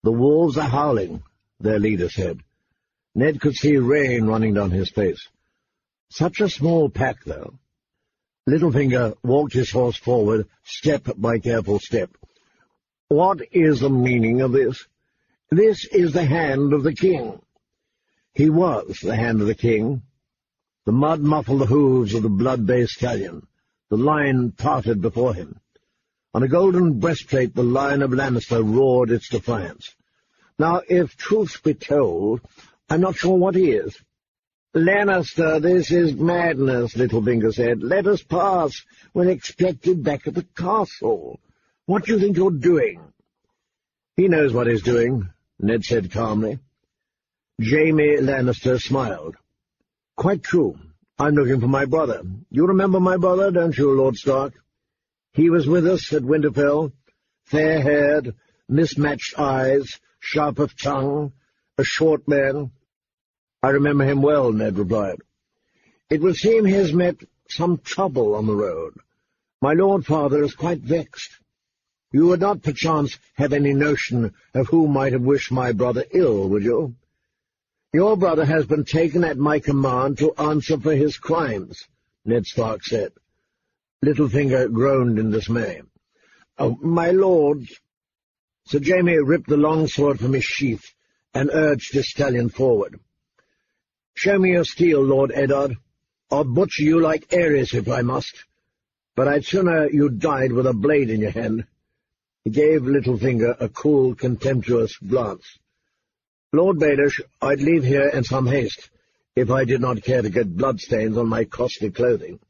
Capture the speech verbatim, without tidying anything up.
"The wolves are howling," their leader said. Ned could see rain running down his face. Such a small pack, though. Littlefinger walked his horse forward, step by careful step. "What is the meaning of this? This is the hand of the king." He was the hand of the king. The mud muffled the hooves of the blood-bay stallion. The line parted before him. On a golden breastplate the Lion of Lannister roared its defiance. Now, if truth be told, I'm not sure what is. "Lannister, this is madness," Littlefinger said. "Let us pass. We're expected back at the castle. What do you think you're doing?" "He knows what he's doing," Ned said calmly. Jaime Lannister smiled. "Quite true. I'm looking for my brother. You remember my brother, don't you, Lord Stark? He was with us at Winterfell, fair-haired, mismatched eyes, sharp of tongue, a short man." "I remember him well," Ned replied. "It would seem he has met some trouble on the road. My lord father is quite vexed. You would not, perchance, have any notion of who might have wished my brother ill, would you? Your brother has been taken at my command to answer for his crimes," Ned Stark said. Littlefinger groaned in dismay. "Oh, my lord!" Sir Jaime ripped the long sword from his sheath and urged his stallion forward. "Show me your steel, Lord Eddard. I'll butcher you like Ares if I must, but I'd sooner you died with a blade in your hand." He gave Littlefinger a cool, contemptuous glance. "Lord Baelish, I'd leave here in some haste, if I did not care to get bloodstains on my costly clothing."